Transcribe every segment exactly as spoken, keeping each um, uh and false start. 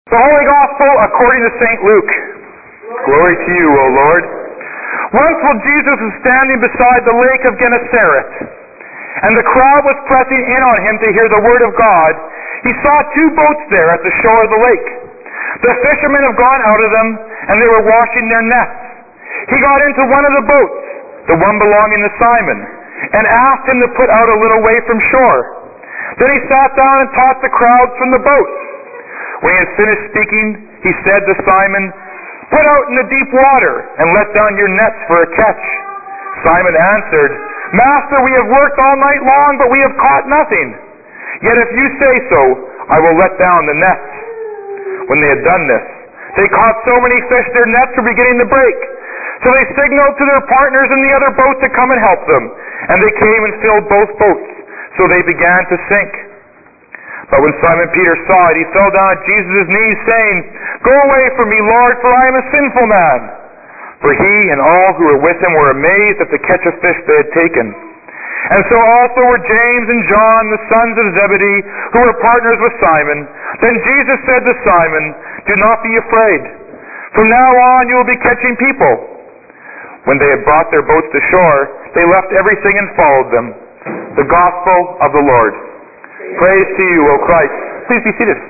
The Holy Gospel according to Saint Luke. Glory to you, O Lord. Once while Jesus was standing beside the lake of Gennesaret, and the crowd was pressing in on him to hear the word of God, he saw two boats there at the shore of the lake. The fishermen had gone out of them, and they were washing their nets. He got into one of the boats, the one belonging to Simon, and asked him to put out a little way from shore. Then he sat down and taught the crowds from the boat. When he had finished speaking, he said to Simon, "Put out in the deep water and let down your nets for a catch." Simon answered, "Master, we have worked all night long, but we have caught nothing. Yet if you say so, I will let down the nets." When they had done this, they caught so many fish their nets were beginning to break. So they signaled to their partners in the other boat to come and help them. And they came and filled both boats, so they began to sink. But when Simon Peter saw it, he fell down at Jesus' knees, saying, "Go away from me, Lord, for I am a sinful man." For he and all who were with him were amazed at the catch of fish they had taken. And so also were James and John, the sons of Zebedee, who were partners with Simon. Then Jesus said to Simon, "Do not be afraid. From now on you will be catching people." When they had brought their boats to shore, they left everything and followed them. The Gospel of the Lord. Praise to you, O Christ. Please be seated.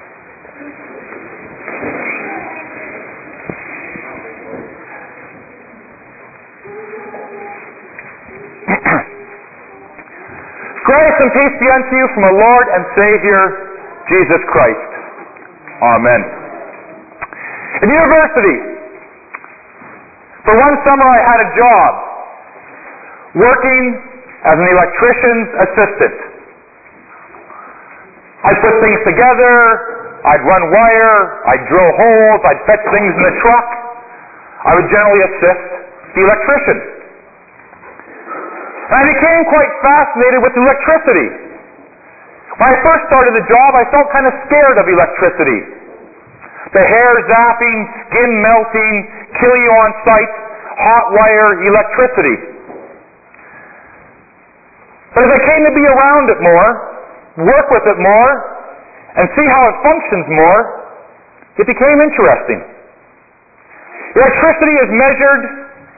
Grace and peace be unto you from our Lord and Savior, Jesus Christ. Amen. In university, for one summer I had a job working as an electrician's assistant. I'd put things together, I'd run wire, I'd drill holes, I'd fetch things in the truck. I would generally assist the electrician. And I became quite fascinated with electricity. When I first started the job, I felt kind of scared of electricity. The hair zapping, skin melting, kill you on sight, hot wire electricity. But as I came to be around it more, work with it more, and see how it functions more, it became interesting. Electricity is measured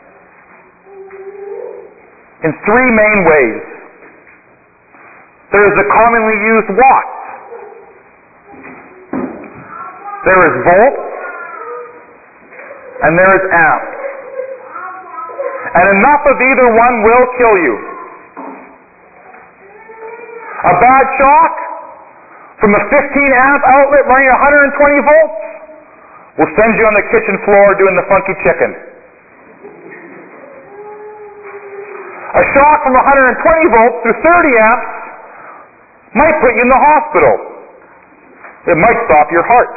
in three main ways. There is the commonly used watts. There is volts, and there is amps. And enough of either one will kill you. A bad shock from a fifteen amp outlet running one hundred twenty volts will send you on the kitchen floor doing the funky chicken. A shock from one hundred twenty volts through thirty amps might put you in the hospital. It might stop your heart.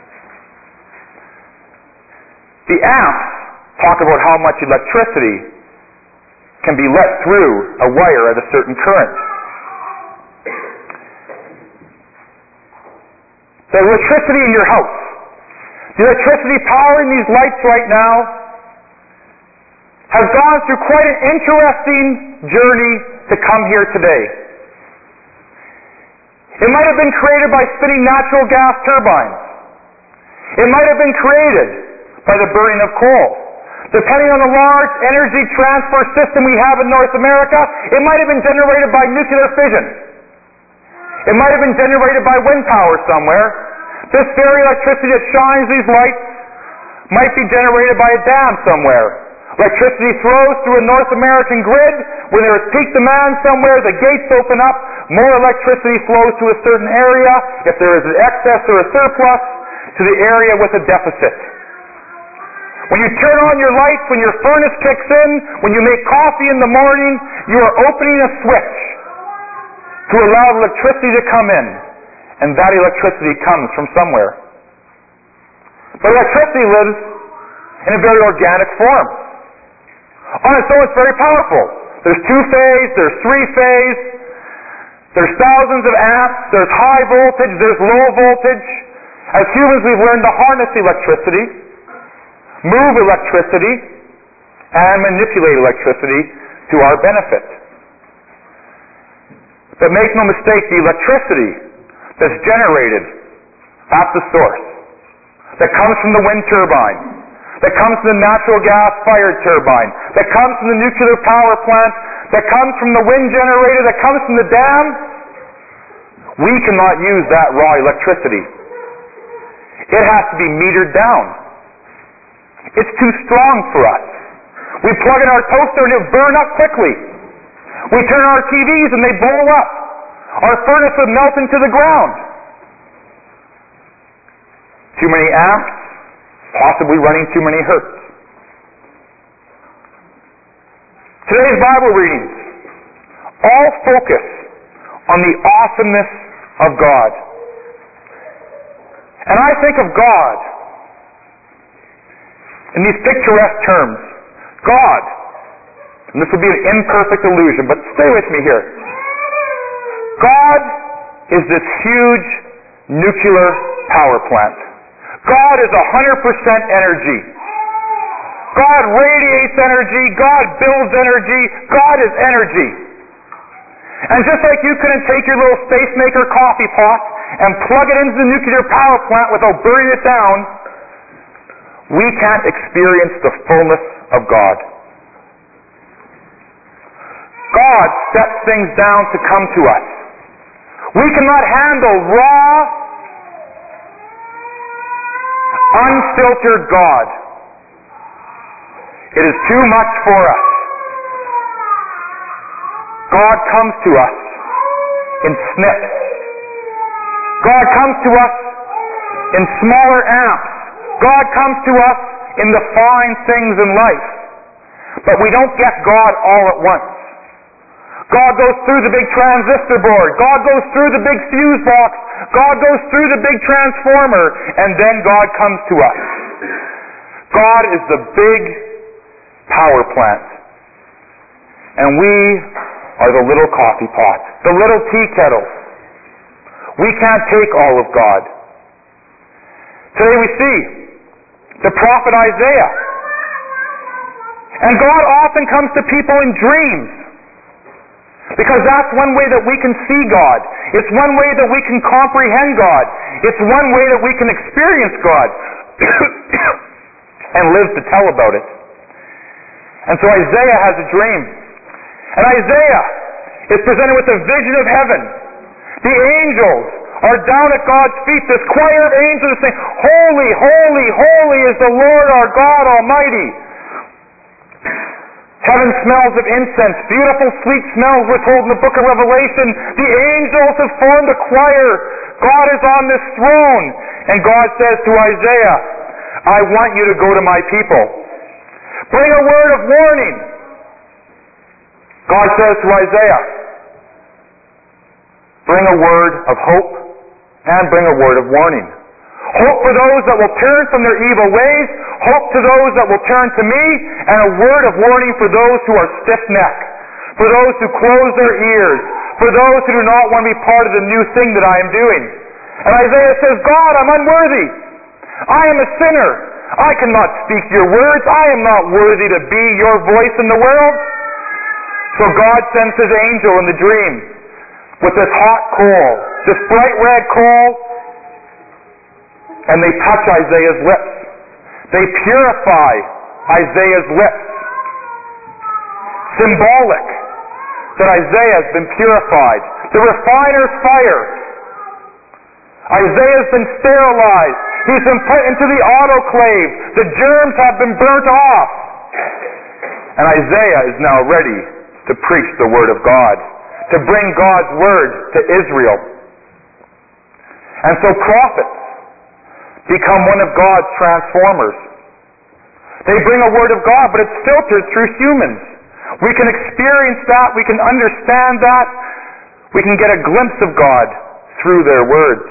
The amps talk about how much electricity can be let through a wire at a certain current. The electricity in your house, the electricity powering these lights right now, has gone through quite an interesting journey to come here today. It might have been created by spinning natural gas turbines. It might have been created by the burning of coal. Depending on the large energy transfer system we have in North America, it might have been generated by nuclear fission. It might have been generated by wind power somewhere. This very electricity that shines these lights might be generated by a dam somewhere. Electricity flows through a North American grid. When there is peak demand somewhere, the gates open up, more electricity flows to a certain area. If there is an excess or a surplus, to the area with a deficit. When you turn on your lights, when your furnace kicks in, when you make coffee in the morning, you are opening a switch to allow electricity to come in. And that electricity comes from somewhere. But electricity lives in a very organic form. On its own, it's very powerful. There's two-phase, there's three-phase, there's thousands of amps, there's high voltage, there's low voltage. As humans, we've learned to harness electricity, move electricity, and manipulate electricity to our benefit. But make no mistake, the electricity that's generated at the source that comes from the wind turbine, that comes from the natural gas-fired turbine, that comes from the nuclear power plant, that comes from the wind generator, that comes from the dam, we cannot use that raw electricity. It has to be metered down. It's too strong for us. We plug in our toaster and it burn up quickly. We turn on our T Vs and they blow up. Our furnace would melt into the ground. Too many amps, possibly running too many hertz. Today's Bible readings all focus on the awesomeness of God. And I think of God in these picturesque terms. God, and this will be an imperfect illusion, but stay with me here. God is this huge nuclear power plant. God is one hundred percent energy. God radiates energy. God builds energy. God is energy. And just like you couldn't take your little space maker coffee pot and plug it into the nuclear power plant without burning it down, we can't experience the fullness of God. God sets things down to come to us. We cannot handle raw, unfiltered God. It is too much for us. God comes to us in snips. God comes to us in smaller amps. God comes to us in the fine things in life. But we don't get God all at once. God goes through the big transistor board. God goes through the big fuse box. God goes through the big transformer. And then God comes to us. God is the big power plant. And we are the little coffee pot, the little tea kettle. We can't take all of God. Today we see the prophet Isaiah. And God often comes to people in dreams. Because that's one way that we can see God. It's one way that we can comprehend God. It's one way that we can experience God. And live to tell about it. And so Isaiah has a dream. And Isaiah is presented with a vision of heaven. The angels are down at God's feet. This choir of angels is saying, "Holy, holy, holy is the Lord our God Almighty." Heaven smells of incense. Beautiful, sweet smells we're told in the book of Revelation. The angels have formed a choir. God is on this throne. And God says to Isaiah, "I want you to go to my people. Bring a word of warning." God says to Isaiah, "Bring a word of hope and bring a word of warning. Hope for those that will turn from their evil ways, hope to those that will turn to me, and a word of warning for those who are stiff-necked, for those who close their ears, for those who do not want to be part of the new thing that I am doing." And Isaiah says, "God, I'm unworthy. I am a sinner. I cannot speak your words. I am not worthy to be your voice in the world." So God sends his angel in the dream with this hot coal, this bright red coal, and they touch Isaiah's lips. They purify Isaiah's lips. Symbolic that Isaiah has been purified. The refiner's fire. Isaiah has been sterilized. He's been put into the autoclave. The germs have been burnt off. And Isaiah is now ready to preach the word of God, to bring God's word to Israel. And so prophets become one of God's transformers. They bring a word of God, but it's filtered through humans. We can experience that, we can understand that, we can get a glimpse of God through their words.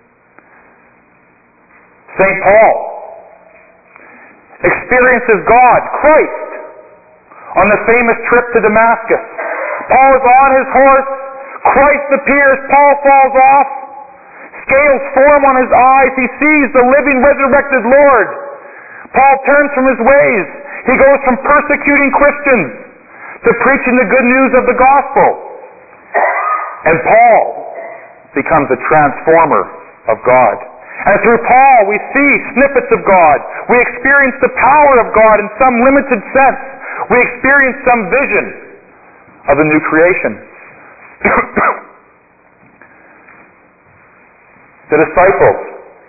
Saint Paul experiences God, Christ, on the famous trip to Damascus. Paul is on his horse, Christ appears, Paul falls off, scales form on his eyes, he sees the living, resurrected Lord. Paul turns from his ways. He goes from persecuting Christians to preaching the good news of the gospel. And Paul becomes a transformer of God. And through Paul, we see snippets of God. We experience the power of God in some limited sense. We experience some vision of the new creation. The disciples.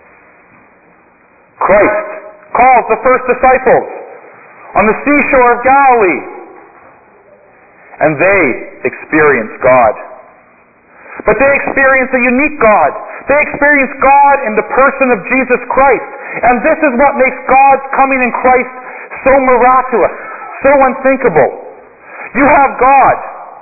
Christ calls the first disciples on the seashore of Galilee. And they experience God. But they experience a unique God. They experience God in the person of Jesus Christ. And this is what makes God's coming in Christ so miraculous, so unthinkable. You have God.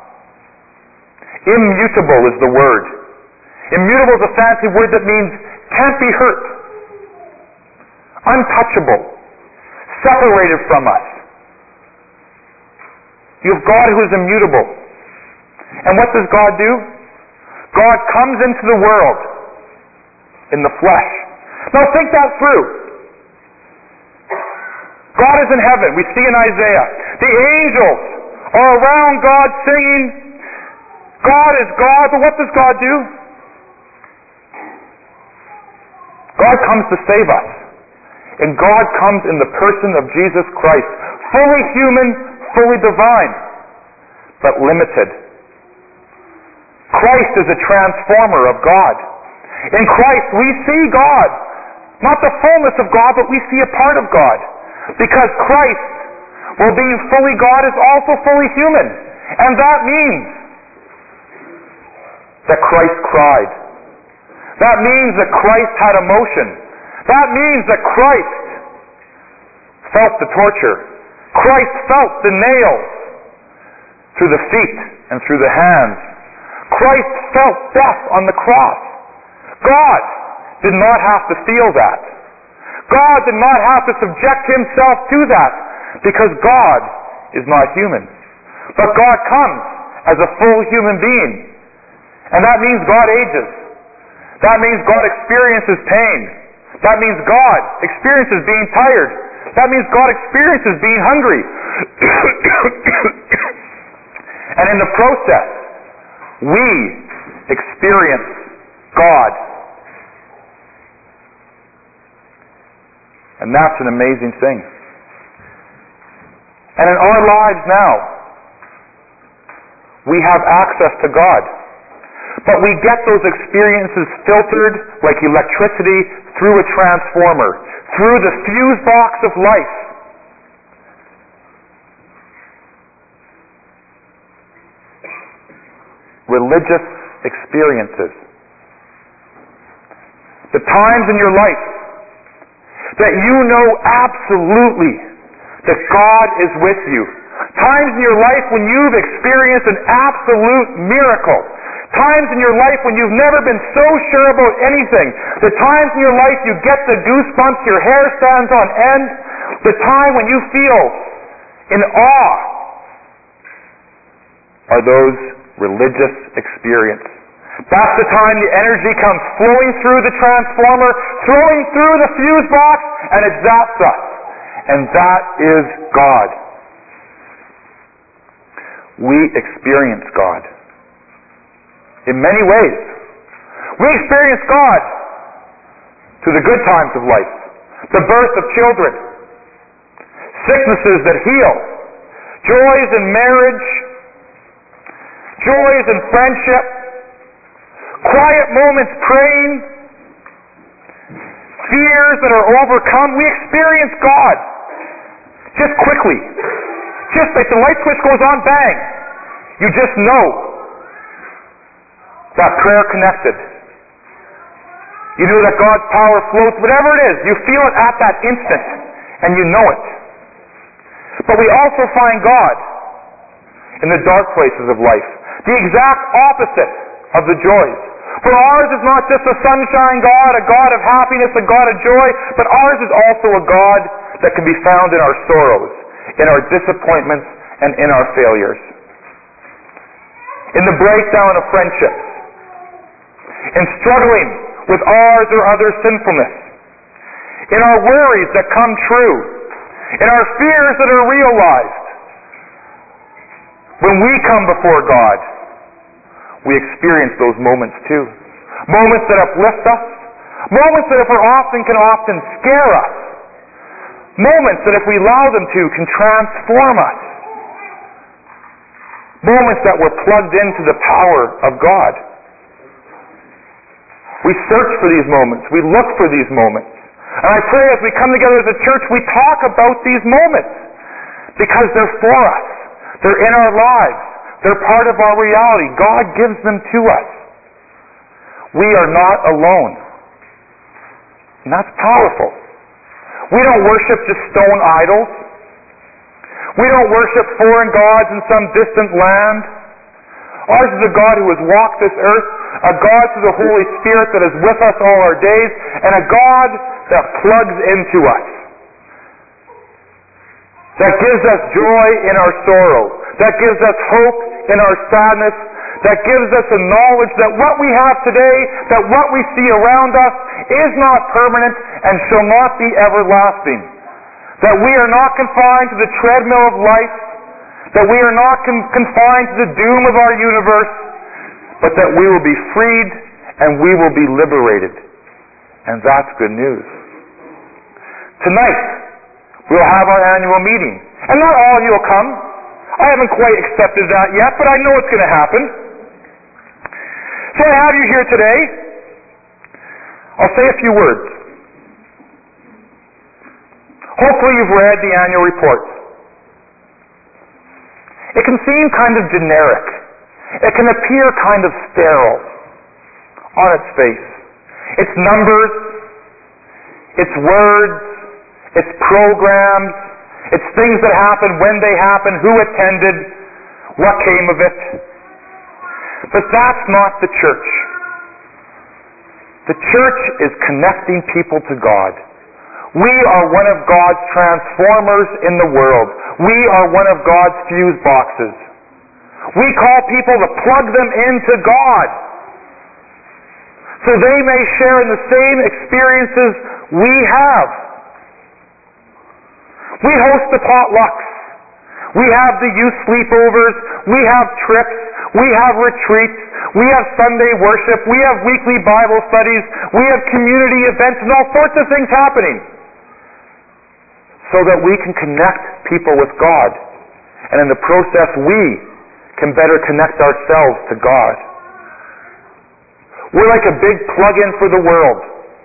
Immutable is the word. Immutable is a fancy word that means can't be hurt, untouchable, separated from us. You have God who is immutable. And what does God do? God comes into the world in the flesh. Now think that through. God is in heaven. We see in Isaiah. The angels are around God singing, God is God. But what does God do? God comes to save us. And God comes in the person of Jesus Christ. Fully human, fully divine, but limited. Christ is a transformer of God. In Christ we see God. Not the fullness of God, but we see a part of God. Because Christ, while being fully God, is also fully human. And that means that Christ cried. That means that Christ had emotion. That means that Christ felt the torture. Christ felt the nails through the feet and through the hands. Christ felt death on the cross. God did not have to feel that. God did not have to subject himself to that because God is not human. But God comes as a full human being. And that means God ages. That means God experiences pain. That means God experiences being tired. That means God experiences being hungry. And in the process, we experience God. And that's an amazing thing. And in our lives now, we have access to God. But we get those experiences filtered like electricity through a transformer, through the fuse box of life. Religious experiences. The times in your life that you know absolutely that God is with you. Times in your life when you've experienced an absolute miracle. Times in your life when you've never been so sure about anything. The times in your life you get the goosebumps, your hair stands on end. The time when you feel in awe are those religious experiences. That's the time the energy comes flowing through the transformer, throwing through the fuse box, and it zaps us. And that is God. We experience God in many ways. We experience God through the good times of life, the birth of children, sicknesses that heal, joys in marriage, joys in friendship, quiet moments praying, fears that are overcome. We experience God just quickly. Just like the light switch goes on, bang. You just know that prayer connected. You know that God's power flows, whatever it is, you feel it at that instant, and you know it. But we also find God in the dark places of life, the exact opposite of the joys. For ours is not just a sunshine God, a God of happiness, a God of joy, but ours is also a God that can be found in our sorrows, in our disappointments, and in our failures. In the breakdown of friendships, in struggling with ours or other sinfulness, in our worries that come true, in our fears that are realized. When we come before God, we experience those moments too. Moments that uplift us, Moments that if we're often can often scare us. Moments that if we allow them to can transform us. Moments that we're plugged into the power of God. We search for these moments. We look for these moments. And I pray as we come together as a church, we talk about these moments. Because they're for us. They're in our lives. They're part of our reality. God gives them to us. We are not alone. And that's powerful. We don't worship just stone idols. We don't worship foreign gods in some distant land. Ours is a God who has walked this earth, a God through the Holy Spirit that is with us all our days, and a God that plugs into us. That gives us joy in our sorrow. That gives us hope in our sadness. That gives us a knowledge that what we have today, that what we see around us is not permanent and shall not be everlasting. That we are not confined to the treadmill of life. That we are not con- confined to the doom of our universe. But that we will be freed and we will be liberated. And that's good news. Tonight, we'll have our annual meeting. And not all of you will come. I haven't quite accepted that yet, but I know it's going to happen. So I have you here today. I'll say a few words. Hopefully you've read the annual report. It can seem kind of generic. It can appear kind of sterile on its face. It's numbers. It's words. It's programs. It's things that happen, when they happen, who attended, what came of it. But that's not the church. The church is connecting people to God. We are one of God's transformers in the world. We are one of God's fuse boxes. We call people to plug them into God so they may share in the same experiences we have. We host the potlucks. We have the youth sleepovers. We have trips. We have retreats. We have Sunday worship. We have weekly Bible studies. We have community events and all sorts of things happening so that we can connect people with God. And in the process, we can better connect ourselves to God. We're like a big plug-in for the world.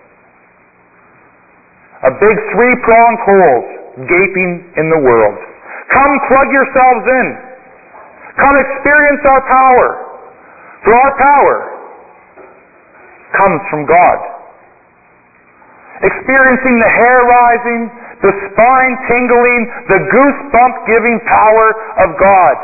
A big three-pronged hole gaping in the world. Come plug yourselves in. Come experience our power. For our power comes from God. Experiencing the hair rising, the spine tingling, the goosebump giving power of God.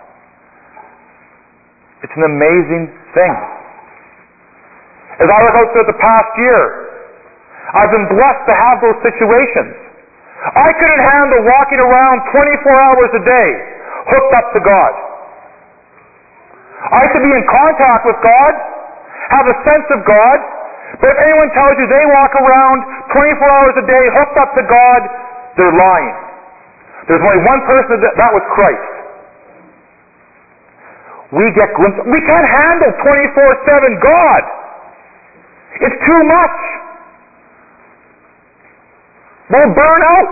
It's an amazing thing. As I look out through the past year, I've been blessed to have those situations. I couldn't handle walking around twenty-four hours a day, hooked up to God. I have to be in contact with God, have a sense of God, but if anyone tells you they walk around twenty-four hours a day, hooked up to God, they're lying. There's only one person that, that was Christ. We get glimpses. We can't handle twenty-four seven God. It's too much. We'll burn out.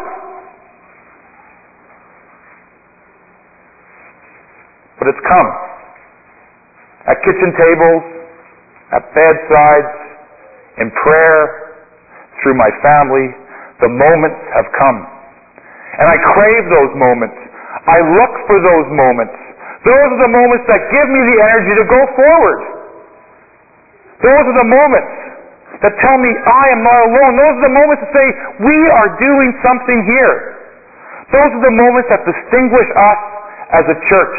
But it's come. At kitchen tables, at bedsides, in prayer, through my family, the moments have come. And I crave those moments. I look for those moments. Those are the moments that give me the energy to go forward. Those are the moments that tell me I am not alone. Those are the moments that say we are doing something here. Those are the moments that distinguish us as a church.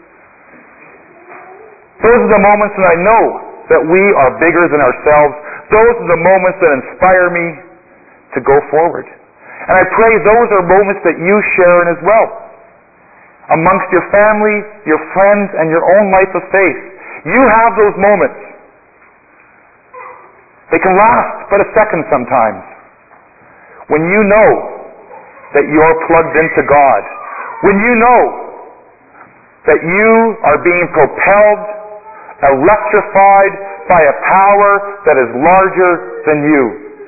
Those are the moments that I know that we are bigger than ourselves. Those are the moments that inspire me to go forward. And I pray those are moments that you share in as well. Amongst your family, your friends, and your own life of faith. You have those moments. They can last but a second sometimes. When you know that you're plugged into God. When you know that you are being propelled, electrified, by a power that is larger than you.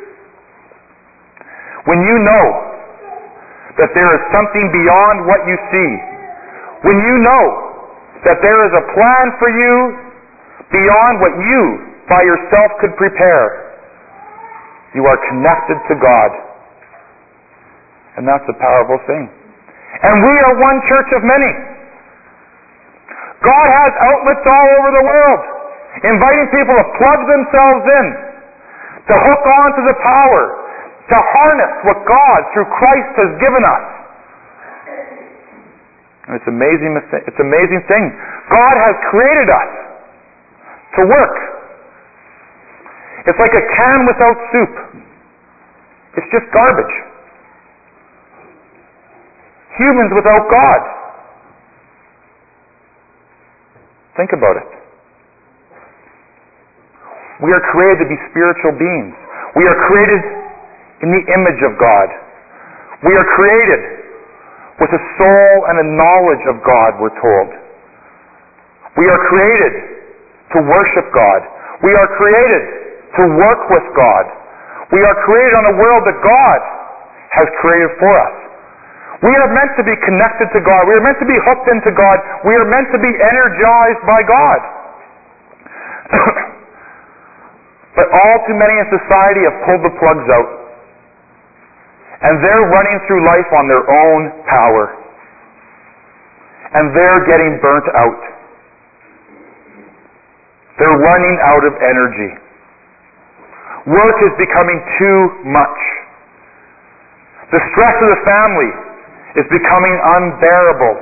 When you know that there is something beyond what you see, when you know that there is a plan for you beyond what you by yourself could prepare, you are connected to God. And that's a powerful thing. And we are one church of many. God has outlets all over the world, inviting people to plug themselves in, to hook on to the power, to harness what God, through Christ, has given us. And it's amazing, it's an amazing thing. God has created us to work. It's like a can without soup. It's just garbage. Humans without God. Think about it. We are created to be spiritual beings. We are created in the image of God. We are created with a soul and a knowledge of God, we're told. We are created to worship God. We are created to work with God. We are created on a world that God has created for us. We are meant to be connected to God. We are meant to be hooked into God. We are meant to be energized by God. But all too many in society have pulled the plugs out. And they're running through life on their own power. And they're getting burnt out. They're running out of energy. Work is becoming too much. The stress of the family is becoming unbearable.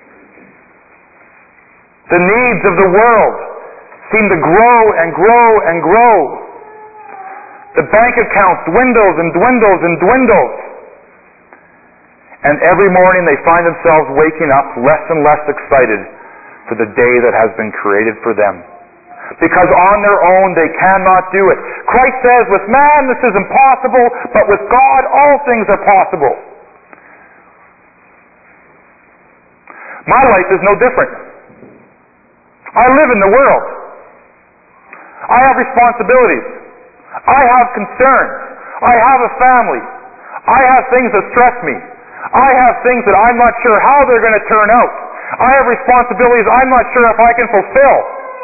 The needs of the world seem to grow and grow and grow. The bank account dwindles and dwindles and dwindles. And every morning they find themselves waking up less and less excited for the day that has been created for them. Because on their own they cannot do it. Christ says, with man this is impossible, but with God all things are possible. My life is no different. I live in the world. I have responsibilities. I have concerns. I have a family. I have things that stress me. I have things that I'm not sure how they're going to turn out. I have responsibilities I'm not sure if I can fulfill.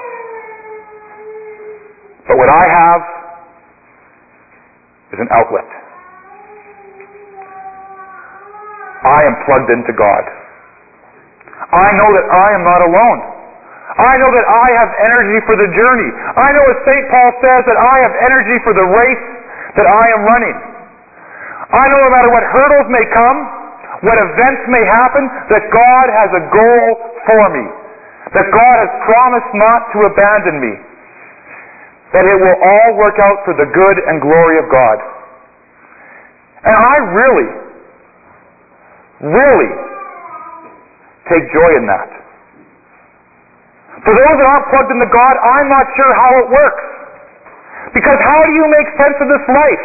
But what I have is an outlet. I am plugged into God. I know that I am not alone. I know that I have energy for the journey. I know, as Saint Paul says, that I have energy for the race that I am running. I know no matter what hurdles may come, what events may happen, that God has a goal for me. That God has promised not to abandon me. That it will all work out for the good and glory of God. And I really, really take joy in that. For those that aren't plugged into God, I'm not sure how it works. Because how do you make sense of this life?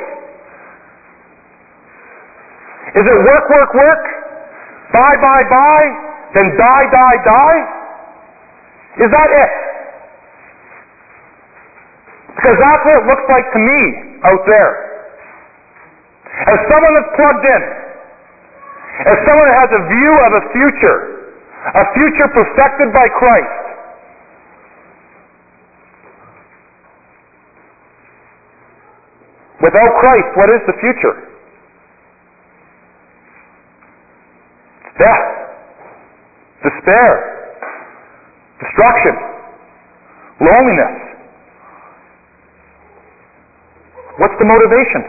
Is it work, work, work? Buy, buy, buy? Then die, die, die? Is that it? Because that's what it looks like to me out there. As someone that's plugged in, as someone that has a view of a future, a future perfected by Christ, without Christ, what is the future? It's death, despair, destruction, loneliness. What's the motivation?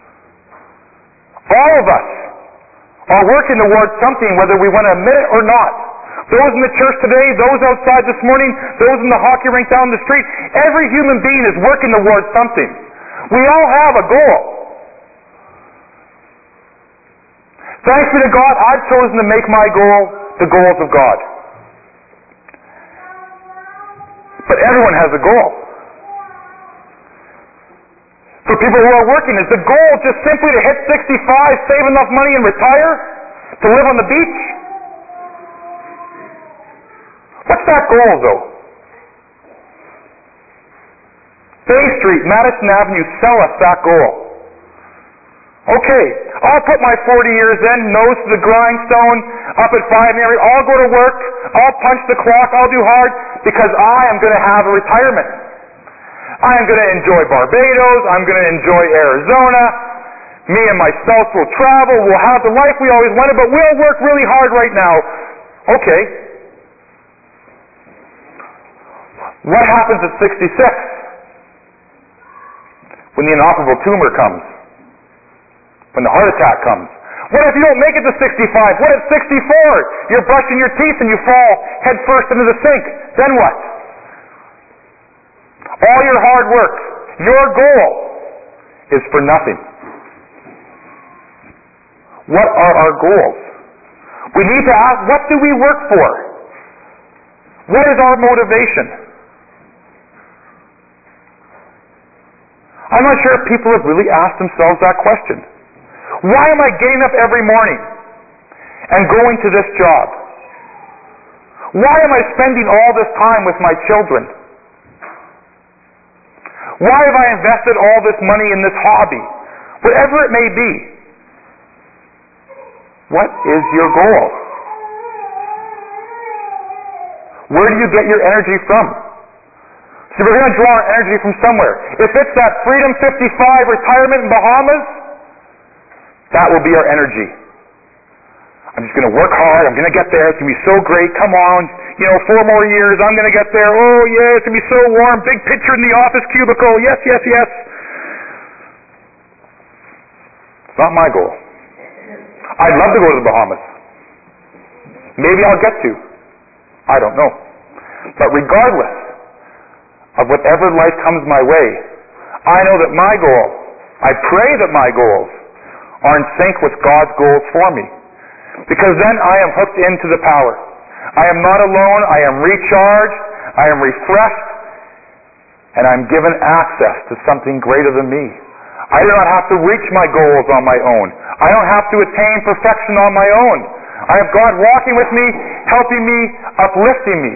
All of us are working towards something, whether we want to admit it or not. Those in the church today, those outside this morning, those in the hockey rink down the street, every human being is working towards something. We all have a goal. Thanks be to God, I've chosen to make my goal the goals of God. But everyone has a goal. For people who are working, is the goal just simply to hit sixty-five, save enough money and retire? To live on the beach? What's that goal, though? Bay Street, Madison Avenue, sell us that goal. Okay, I'll put my forty years in, nose to the grindstone, up at five in the morning. I'll go to work, I'll punch the clock, I'll do hard, because I am going to have a retirement. I am going to enjoy Barbados, I'm going to enjoy Arizona. Me and my spouse will travel, we'll have the life we always wanted, but we'll work really hard right now. Okay. What happens at sixty-six? When the inoperable tumor comes? When the heart attack comes? What if you don't make it to sixty-five? What at sixty-four? You're brushing your teeth and you fall head first into the sink. Then what? All your hard work, your goal, is for nothing. What are our goals? We need to ask, what do we work for? What is our motivation? I'm not sure if people have really asked themselves that question. Why am I getting up every morning and going to this job? Why am I spending all this time with my children? Why have I invested all this money in this hobby? Whatever it may be. What is your goal? Where do you get your energy from? See, we're going to draw our energy from somewhere. If it's that Freedom fifty-five retirement in Bahamas, that will be our energy. I'm just going to work hard. I'm going to get there. It's going to be so great. Come on. You know, four more years. I'm going to get there. Oh, yeah, it's going to be so warm. Big picture in the office cubicle. Yes, yes, yes. It's not my goal. I'd love to go to the Bahamas. Maybe I'll get to. I don't know. But regardless of whatever life comes my way, I know that my goal, I pray that my goals are in sync with God's goals for me. Because then I am hooked into the power. I am not alone. I am recharged. I am refreshed. And I'm given access to something greater than me. I do not have to reach my goals on my own. I don't have to attain perfection on my own. I have God walking with me, helping me, uplifting me.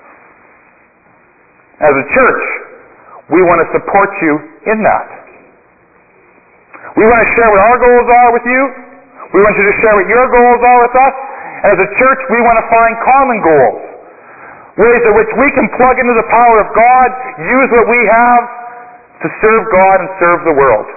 As a church, we want to support you in that. We want to share what our goals are with you. We want you to share what your goals are with us. And as a church, we want to find common goals. Ways in which we can plug into the power of God, use what we have to serve God and serve the world.